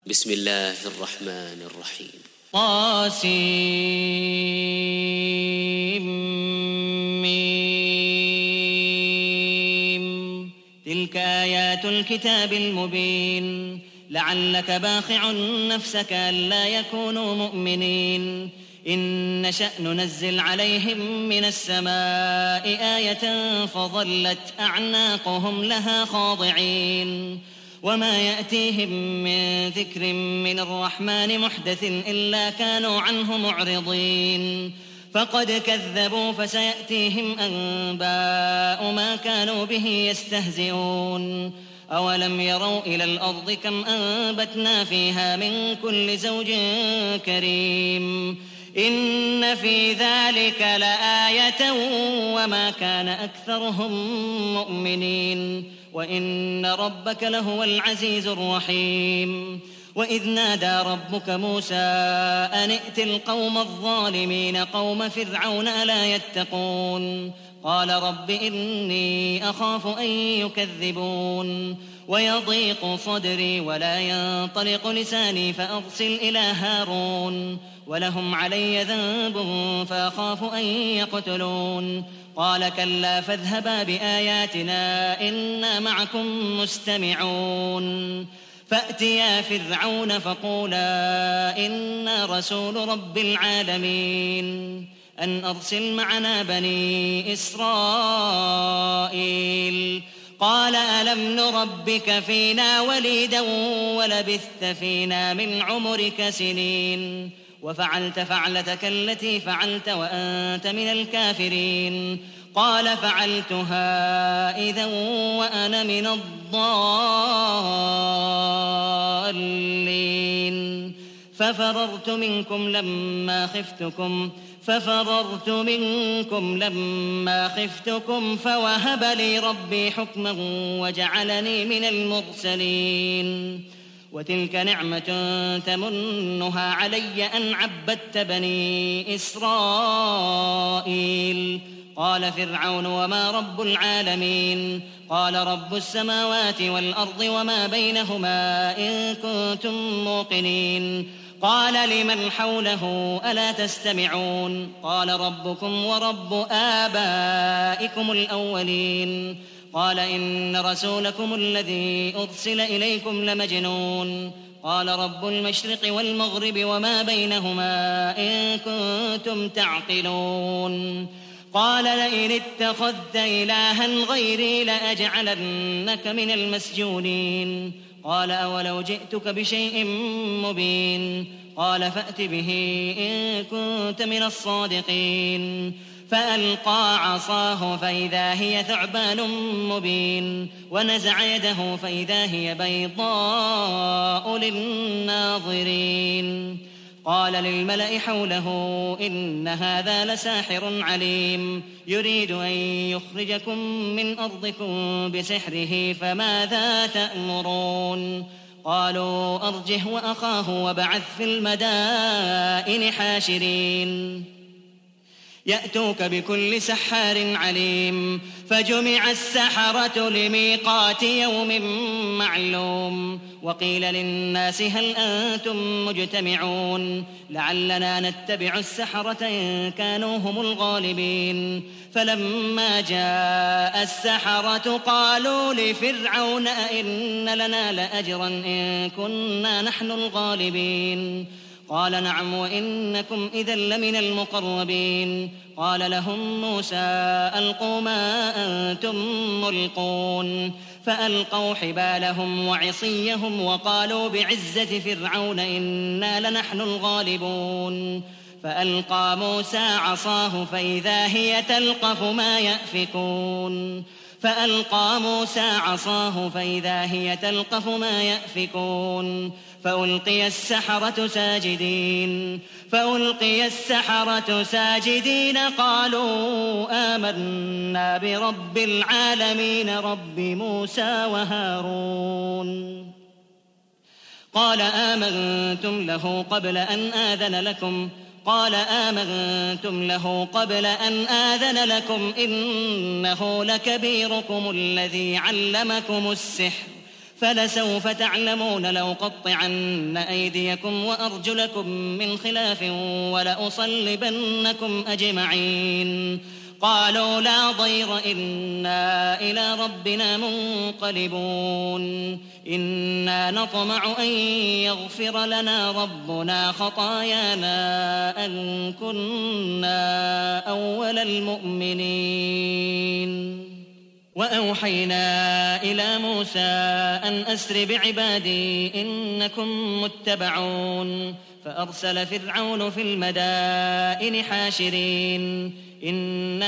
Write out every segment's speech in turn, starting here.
بسم الله الرحمن الرحيم. طاسيم. تلك آيات الكتاب المبين. لعلك باخع نفسك ألا يكونوا مؤمنين. إن نشأ ننزل عليهم من السماء آية فظلت أعناقهم لها خاضعين. وما يأتيهم من ذكر من الرحمن محدث إلا كانوا عنه معرضين. فقد كذبوا فسيأتيهم أنباء ما كانوا به يستهزئون. أولم يروا إلى الأرض كم أنبتنا فيها من كل زوج كريم. إن في ذلك لآية وما كان أكثرهم مؤمنين وإن ربك لهو العزيز الرحيم. وإذ نادى ربك موسى أن ائت القوم الظالمين قوم فرعون ألا يتقون. قال رب إني أخاف أن يكذبون ويضيق صدري ولا ينطلق لساني فأرسل إلى هارون ولهم علي ذنب فأخاف أن يقتلون. قال كلا فاذهبا بآياتنا إنا معكم مستمعون. فأتيا فرعون فقولا إنا رسول رب العالمين أن أرسل معنا بني إسرائيل. قال ألم نربك فينا وليدا ولبثت فينا من عمرك سنين وفعلت فعلتك التي فعلت وأنت من الكافرين. قال فعلتها إذا وأنا من الضالين. ففررت منكم لما خفتكم فوهب لي ربي حكما وجعلني من المرسلين. وتلك نعمة تمنها علي أن عبدت بني إسرائيل. قال فرعون وما رب العالمين. قال رب السماوات والأرض وما بينهما إن كنتم موقنين. قال لمن حوله ألا تستمعون. قال ربكم ورب آبائكم الأولين. قال إن رسولكم الذي أرسل إليكم لمجنون. قال رب المشرق والمغرب وما بينهما إن كنتم تعقلون. قال لئن اتخذت إلها غيري لأجعلنك من المسجونين. قال أولو جئتك بشيء مبين. قال فأت به إن كنت من الصادقين. فألقى عصاه فإذا هي ثعبان مبين ونزع يده فإذا هي بيضاء للناظرين. قال للملأ حوله إن هذا لساحر عليم يريد أن يخرجكم من أرضكم بسحره فماذا تأمرون. قالوا أرجه وأخاه وابعث في المدائن حاشرين يأتوك بكل سحار عليم. فجمع السحرة لميقات يوم معلوم. وقيل للناس هل أنتم مجتمعون لعلنا نتبع السحرة إن كانوا هم الغالبين. فلما جاء السحرة قالوا لفرعون أئن لنا لأجرا إن كنا نحن الغالبين. قال نعم وإنكم إذا لمن المقربين. قال لهم موسى ألقوا ما أنتم ملقون. فألقوا حبالهم وعصيهم وقالوا بعزة فرعون إنا لنحن الغالبون. فألقى موسى عصاه فإذا هي تلقف ما يأفكون. فألقي السحرة ساجدين قالوا آمنا برب العالمين رب موسى وهارون. قال آمنتم له قبل أن آذن لكم إنه لكبيركم الذي علمكم السحر فلسوف تعلمون لأقطعن أيديكم وأرجلكم من خلاف ولأصلبنكم أجمعين. قالوا لا ضير إنا إلى ربنا منقلبون. إنا نطمع أن يغفر لنا ربنا خطايانا أن كنا أول المؤمنين. وأوحينا إلى موسى أن أسر بعبادي إنكم متبعون. فأرسل فرعون في المدائن حاشرين إن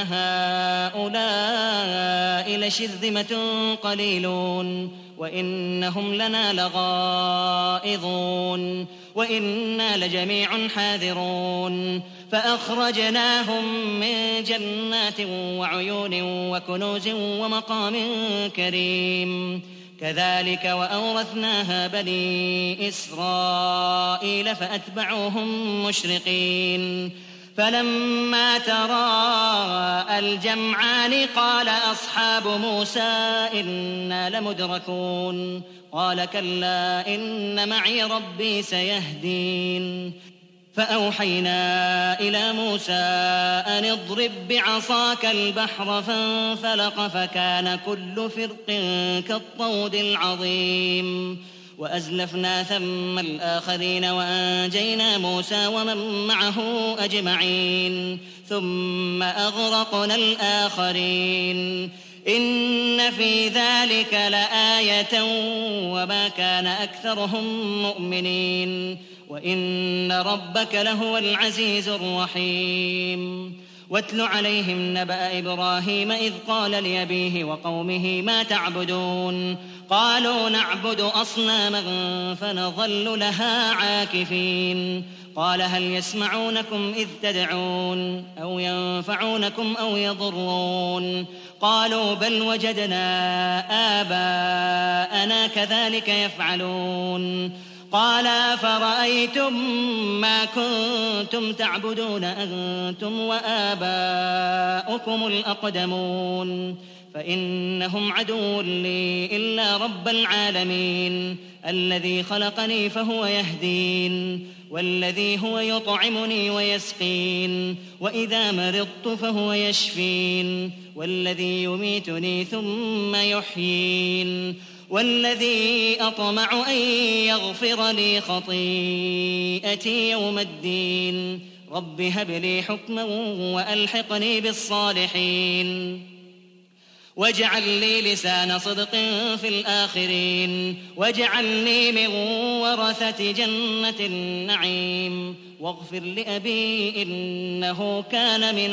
هؤلاء لشرذمة قليلون وإنهم لنا لغائظون وإنا لجميع حاذرون. فأخرجناهم من جنات وعيون وكنوز ومقام كريم. كذلك وأورثناها بني إسرائيل فأتبعوهم مشرقين. فلما تراءى الجمعان قال أصحاب موسى إنا لمدركون. قال كلا إن معي ربي سيهدين. فأوحينا إلى موسى أن اضرب بعصاك البحر فانفلق فكان كل فرق كالطود العظيم. وأزلفنا ثم الآخرين وأنجينا موسى ومن معه أجمعين ثم أغرقنا الآخرين. إن في ذلك لآية وما كان أكثرهم مؤمنين وإن ربك لهو العزيز الرحيم. واتل عليهم نبأ إبراهيم إذ قال لأبيه وقومه ما تعبدون. قالوا نعبد أصناما فنظل لها عاكفين. قال هل يسمعونكم إذ تدعون أو ينفعونكم أو يضرون. قالوا بل وجدنا آباءنا كذلك يفعلون. قال فرأيتم ما كنتم تعبدون أنتم وآباؤكم الأقدمون فإنهم عدو لي إلا رب العالمين الذي خلقني فهو يهدين والذي هو يطعمني ويسقين وإذا مرضت فهو يشفين والذي يميتني ثم يحيين والذي أطمع أن يغفر لي خطيئتي يوم الدين. رب هب لي حكما وألحقني بالصالحين واجعل لي لسان صدق في الآخرين واجعلني من ورثة جنة النعيم واغفر لأبي إنه كان من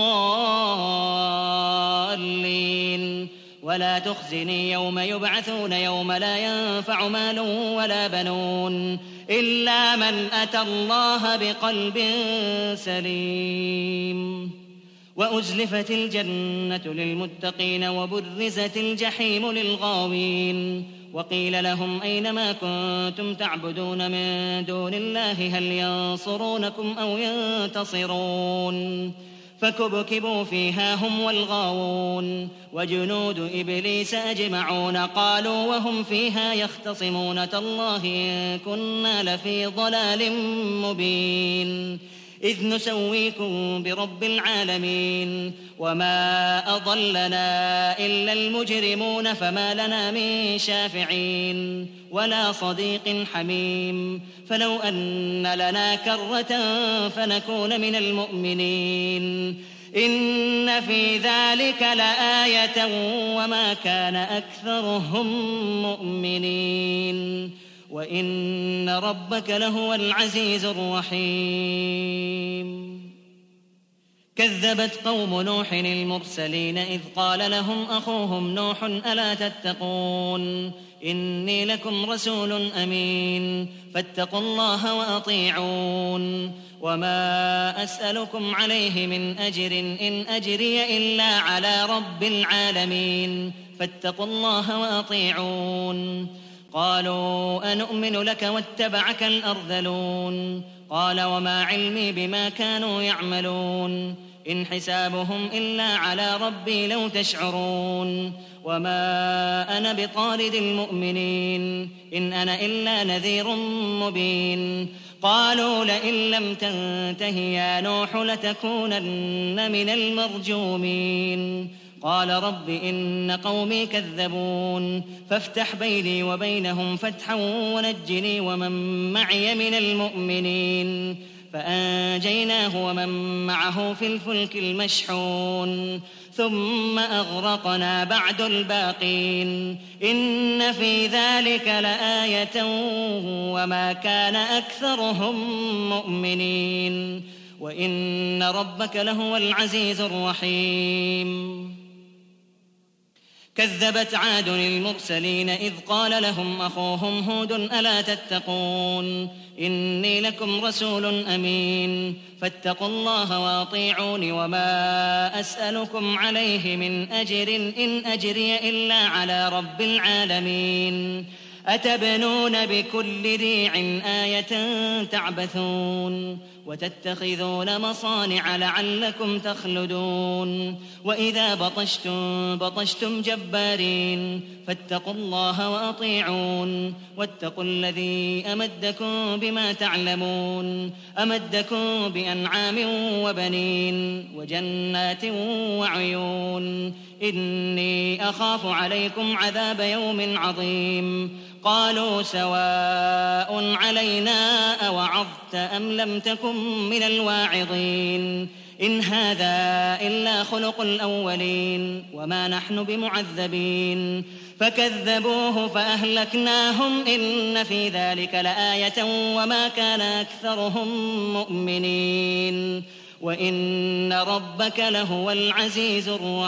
الضالين ولا تخزني يوم يبعثون يوم لا ينفع مال ولا بنون إلا من أتى الله بقلب سليم. وأزلفت الجنة للمتقين وبرزت الجحيم للغاوين وقيل لهم أين ما كنتم تعبدون من دون الله هل ينصرونكم أو ينتصرون. فكبكبوا فيها هم والغاوون وجنود إبليس أجمعون قالوا وهم فيها يختصمون تالله إن كنا لفي ضلال مبين إذ نسويكم برب العالمين وما أضلنا إلا المجرمون فما لنا من شافعين ولا صديق حميم فلو أن لنا كرة فنكون من المؤمنين إن في ذلك لآية وما كان أكثرهم مؤمنين وإن ربك لهو العزيز الرحيم. كذبت قوم نوح المرسلين إذ قال لهم أخوهم نوح ألا تتقون إني لكم رسول أمين فاتقوا الله وأطيعون وما أسألكم عليه من أجر إن أجري إلا على رب العالمين فاتقوا الله وأطيعون. قالوا أنؤمن لك واتبعك الأرذلون قال وما علمي بما كانوا يعملون إن حسابهم إلا على ربي لو تشعرون وما أنا بطارد المؤمنين إن أنا إلا نذير مبين قالوا لئن لم تنته يا نوح لتكونن من المرجومين قال رب إن قومي كذبون فافتح بيني وبينهم فتحا ونجني ومن معي من المؤمنين فأنجيناه ومن معه في الفلك المشحون ثم أغرقنا بعد الباقين إن في ذلك لآية وما كان أكثرهم مؤمنين وإن ربك لهو العزيز الرحيم كذبت عاد المرسلين إذ قال لهم أخوهم هود ألا تتقون إني لكم رسول أمين فاتقوا الله وأطيعون وما أسألكم عليه من أجر إن أجري إلا على رب العالمين أتبنون بكل ريع آية تعبثون وتتخذون مصانع لعلكم تخلدون وإذا بطشتم جبارين فاتقوا الله وأطيعون واتقوا الذي أمدكم بما تعلمون أمدكم بأنعام وبنين وجنات وعيون إني أخاف عليكم عذاب يوم عظيم قالوا سواء علينا أوعظت أم لم تكن من الواعظين إن هذا إلا خلق الأولين وما نحن بمعذبين فكذبوه فأهلكناهم إن في ذلك لآية وما كان أكثرهم مؤمنين وإن ربك لهو العزيز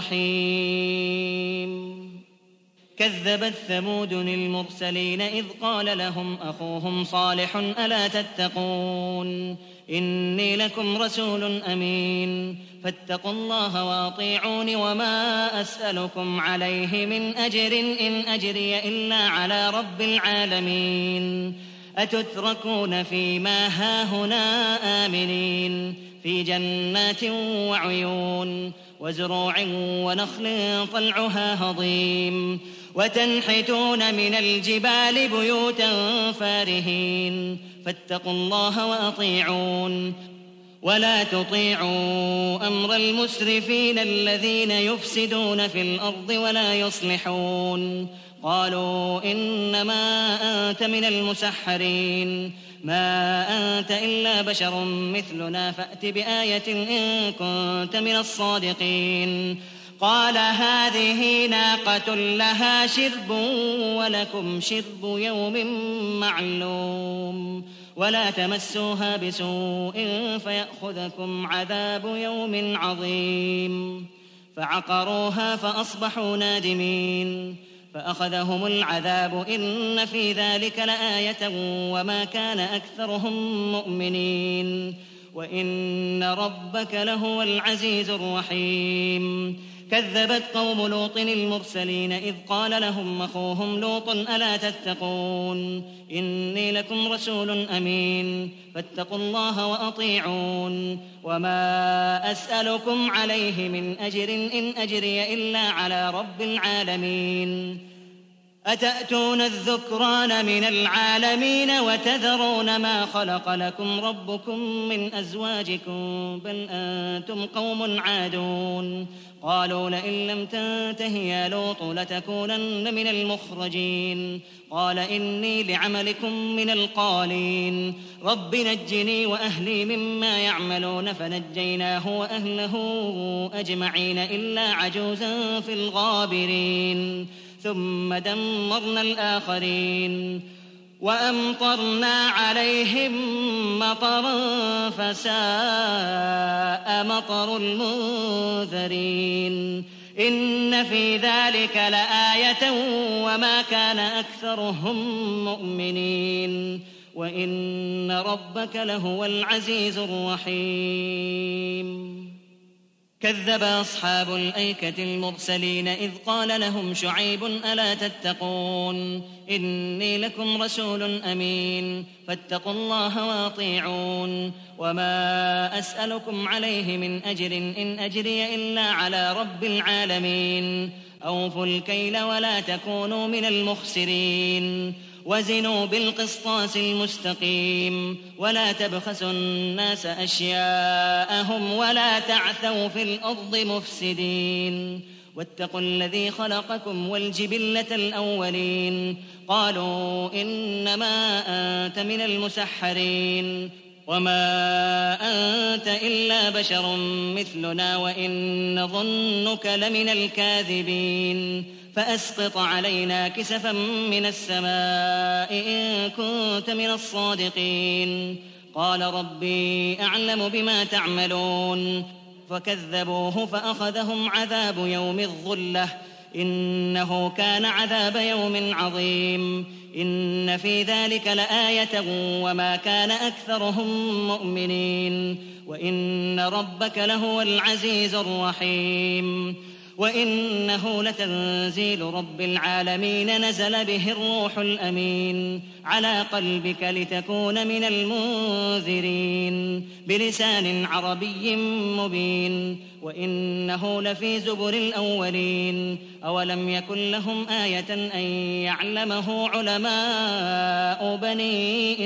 الرحيم كذبت ثمود المرسلين إذ قال لهم أخوهم صالح ألا تتقون إني لكم رسول أمين فاتقوا الله وأطيعون وما أسألكم عليه من أجر إن أجري إلا على رب العالمين أتتركون فيما هاهنا آمنين في جنات وعيون وزروع ونخل طلعها هضيم وتنحتون من الجبال بيوتا فارهين فاتقوا الله وأطيعون ولا تطيعوا أمر المسرفين الذين يفسدون في الأرض ولا يصلحون قالوا إنما أنت من المسحرين ما أنت إلا بشر مثلنا فأت بآية إن كنت من الصادقين قال هذه ناقة لها شرب ولكم شرب يوم معلوم ولا تمسوها بسوء فيأخذكم عذاب يوم عظيم فعقروها فأصبحوا نادمين فأخذهم العذاب إن في ذلك لآية وما كان أكثرهم مؤمنين وإن ربك لهو العزيز الرحيم كذبت قوم لوط المرسلين إذ قال لهم أخوهم لوط ألا تتقون إني لكم رسول أمين فاتقوا الله وأطيعون وما أسألكم عليه من أجر إن أجري إلا على رب العالمين أتأتون الذكران من العالمين وتذرون ما خلق لكم ربكم من أزواجكم بل أنتم قوم عادون قالوا لئن لم تنته يا لوط لتكونن من المخرجين قال إني لعملكم من القالين رب نجني وأهلي مما يعملون فنجيناه وأهله أجمعين إلا عجوزا في الغابرين ثم دمرنا الآخرين وأمطرنا عليهم مطرا فساء مطر المنذرين إن في ذلك لآية وما كان أكثرهم مؤمنين وإن ربك لهو العزيز الرحيم كذب أصحاب الأيكة المرسلين إذ قال لهم شعيب ألا تتقون إني لكم رسول أمين فاتقوا الله واطيعون وما أسألكم عليه من أجر إن أجري إلا على رب العالمين أوفوا الكيل ولا تكونوا من المخسرين وزنوا بالقسطاس المستقيم ولا تبخسوا الناس أشياءهم ولا تعثوا في الأرض مفسدين واتقوا الذي خلقكم والجبلة الأولين قالوا إنما أنت من المسحرين وما أنت إلا بشر مثلنا وإن نظنك لمن الكاذبين فأسقط علينا كسفا من السماء إن كنت من الصادقين قال ربي أعلم بما تعملون فكذبوه فأخذهم عذاب يوم الظلة إنه كان عذاب يوم عظيم إن في ذلك لآية وما كان أكثرهم مؤمنين وإن ربك لهو العزيز الرحيم وإنه لتنزيل رب العالمين نزل به الروح الأمين على قلبك لتكون من المنذرين بلسان عربي مبين وإنه لفي زبر الأولين أولم يكن لهم آية أن يعلمه علماء بني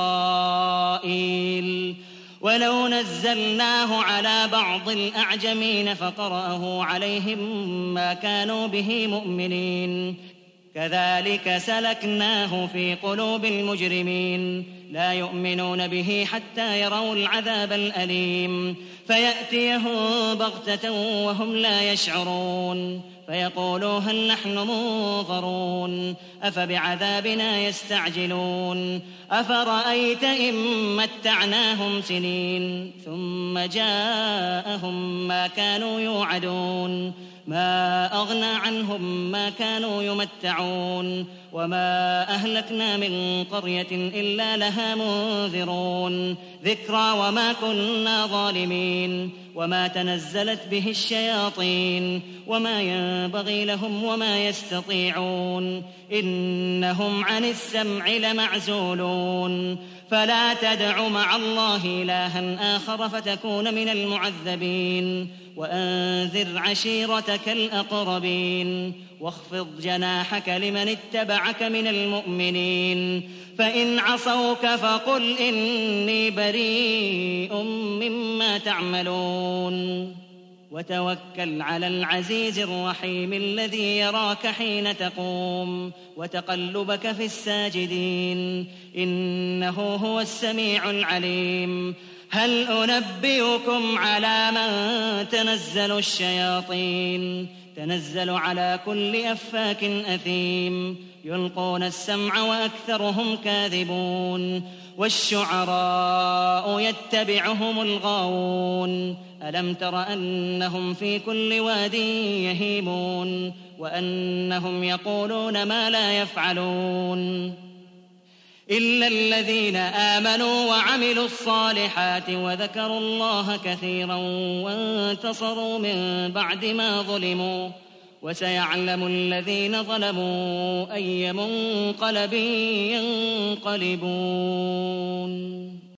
إسرائيل ولو نزلناه على بعض الأعجمين فقرأه عليهم ما كانوا به مؤمنين كذلك سلكناه في قلوب المجرمين لا يؤمنون به حتى يروا العذاب الأليم فيأتيهم بغتة وهم لا يشعرون فيقولوا هل نحن منظرون أفبعذابنا يستعجلون أفرأيت إن متعناهم سنين ثم جاءهم ما كانوا يوعدون ما أغنى عنهم ما كانوا يمتعون وما أهلكنا من قرية إلا لها منذرون ذكرى وما كنا ظالمين وما تنزلت به الشياطين وما ينبغي لهم وما يستطيعون إنهم عن السمع لمعزولون فلا تدع مع الله إلها آخر فتكون من المعذبين وأنذر عشيرتك الأقربين واخفض جناحك لمن اتبعك من المؤمنين فإن عصوك فقل إني بريء مما تعملون وتوكل على العزيز الرحيم الذي يراك حين تقوم وتقلبك في الساجدين إنه هو السميع العليم هل أنبئكم على من تنزل الشياطين تنزل على كل أفاك أثيم يلقون السمع وأكثرهم كاذبون والشعراء يتبعهم الغاوون ألم تر أنهم في كل واد يهيمون وأنهم يقولون ما لا يفعلون إلا الذين آمنوا وعملوا الصالحات وذكروا الله كثيرا وانتصروا من بعد ما ظلموا وسيعلم الذين ظلموا أي منقلب ينقلبون